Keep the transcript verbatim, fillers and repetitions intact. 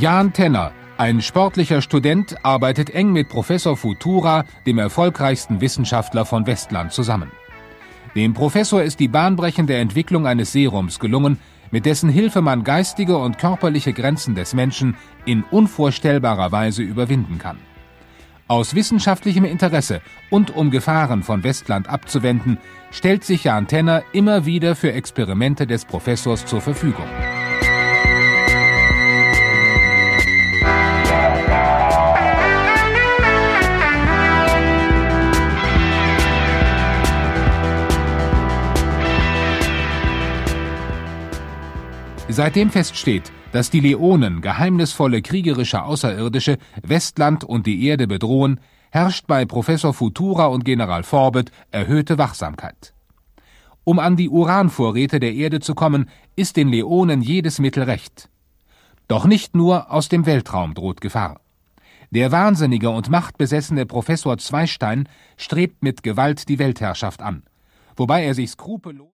Jan Tenner, ein sportlicher Student, arbeitet eng mit Professor Futura, dem erfolgreichsten Wissenschaftler von Westland, zusammen. Dem Professor ist die bahnbrechende Entwicklung eines Serums gelungen, mit dessen Hilfe man geistige und körperliche Grenzen des Menschen in unvorstellbarer Weise überwinden kann. Aus wissenschaftlichem Interesse und um Gefahren von Westland abzuwenden, stellt sich Jan Tenner immer wieder für Experimente des Professors zur Verfügung. Seitdem feststeht, dass die Leonen, geheimnisvolle kriegerische Außerirdische, Westland und die Erde bedrohen, herrscht bei Professor Futura und General Forbett erhöhte Wachsamkeit. Um an die Uranvorräte der Erde zu kommen, ist den Leonen jedes Mittel recht. Doch nicht nur aus dem Weltraum droht Gefahr. Der wahnsinnige und machtbesessene Professor Zweistein strebt mit Gewalt die Weltherrschaft an, wobei er sich skrupellos